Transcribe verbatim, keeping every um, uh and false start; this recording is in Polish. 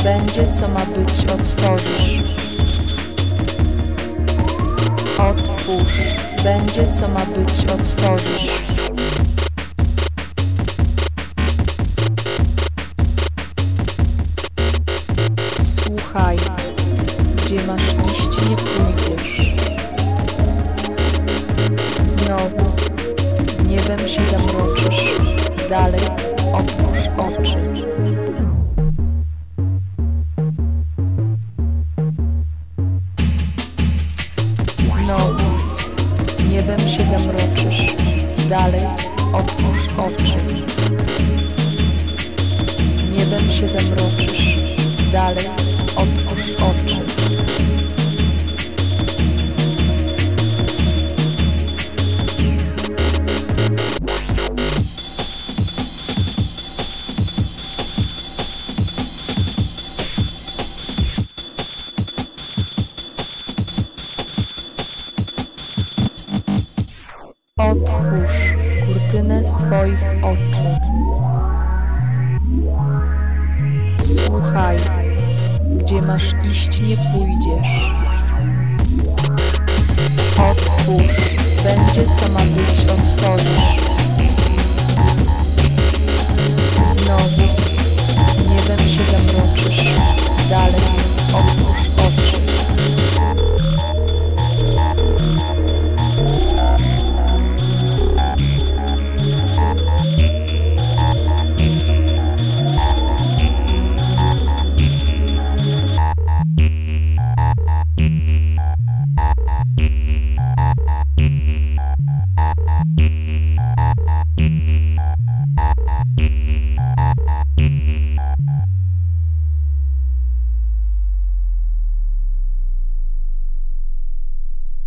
będzie co ma być, otworzysz. Otwórz, będzie co ma być, otworzysz. Słuchaj, gdzie masz iść, nie pójdziesz. Znowu, niebem się zamroczysz, dalej otwórz oczy. Znowu, niebem się zamroczysz, dalej otwórz oczy. Niebem się zamroczysz, dalej otwórz oczy. Otwórz kurtynę swoich oczu. Słuchaj, gdzie masz iść, nie pójdziesz. Otwórz, będzie co ma być, otworzysz. Znowu, niebem się zamroczysz,